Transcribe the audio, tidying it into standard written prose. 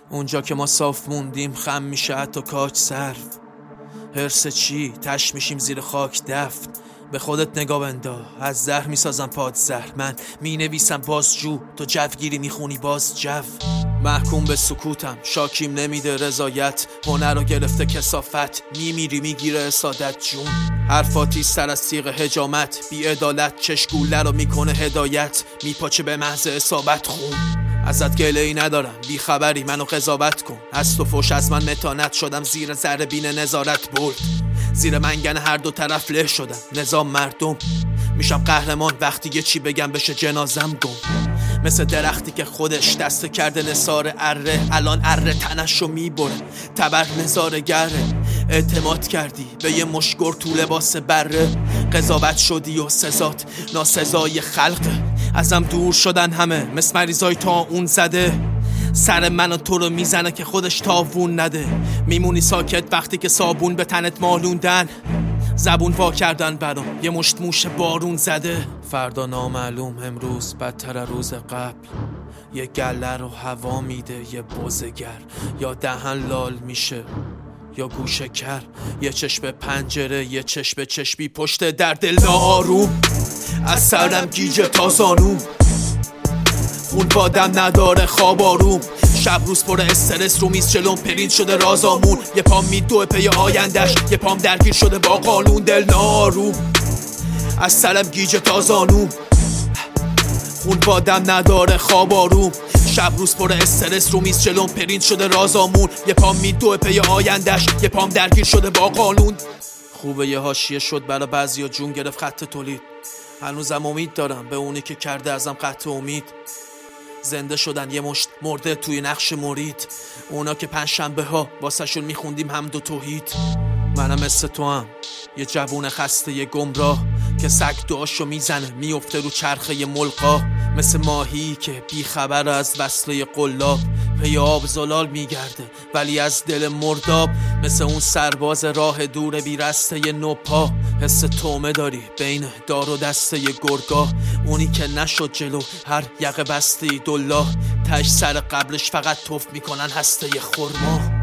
اونجا که ما صاف موندیم خم میشه حتی کاج صرف. حرس چی؟ تش میشیم زیر خاک دفن. به خودت نگاه بندا، از زهر میسازم پاد زهر. من مینویسم بازجو، تو جوگیری میخونی باز جو. محکوم به سکوتم، شاکیم نمیده رضایت. هنر رو گرفته کثافت، میمیری میگیره اسادت جون. حرفاتی سر از تیغ حجامت، بی عدالت چشگوله رو میکنه هدایت. میپاچه به محض اصابت خون. ازت گله ای ندارم، بی خبری منو قضاوت کن. از تو فوش از من متانت شدم، زیر ذره بین نظارت برد. زیر منگن هر دو طرف له شدم، نظام مردم. میشم قهرمان وقتی یه چی بگم بشه جنازم گم. مثل درختی که خودش دسته کرده نثار اره، الان اره تنشو میبره، تبر نظاره گره. اعتماد کردی به یه مشگور تو لباس بره. قضاوت شدی و سزات ناسزای خلقه. ازم دور شدن همه مثل مریضای تا اون زده. سر من و تو رو میزنه که خودش تاوون نده. میمونی ساکت وقتی که صابون به تنت مالوندن. زبون وا کردن برام یه مشت موش بارون زده. فردا نامعلوم، امروز بدتر روز قبل. یه گله رو هوا میده یه بزگر. یا دهن لال میشه یا گوشه کر. یه چشم پنجره یه چشم چشمی پشت در دل آروم. از سرم گیجه تا زانوم، خون بادم نداره خواب آروم. شب روز پر استرس رو میز جلوم پرینت شده رازامون. یه پام میدوه پی آیندش، یه پام درگیر شده با قانون. دل ناروم، از سرم گیجه تا زانوم، خون بادم نداره خواب آروم. شب روز پر استرس رو میز جلوم پرینت شده رازامون. یه پام میدوه پی آیندش، یه پام درگیر شده با قانون. خوبه یه حاشیه شد برای بعضیا جون گرفت خط تولید. هنوزم امید دارم به اونی که کرده ازم قطع امید. زنده شدن یه مشت مرده توی نقش مرید. اونا که پنجشنبه ها واسه شون میخوندیم حمد و توحید. منم مثل تو هم یه جوون خسته یه گمراه که سگ دعاشو میزنه میفته رو چرخه ملقا. مثل ماهی که بی خبر از وصله قلاب پی آب زلال میگرده ولی از دل مرداب. مثل اون سرباز راه دور بی رسته نوپا. حس تومه داری بین دار و دسته گرگا. اونی که نشد جلو هر یقه بسته دلا. تش سر قبلش فقط توف میکنن هسته خرما.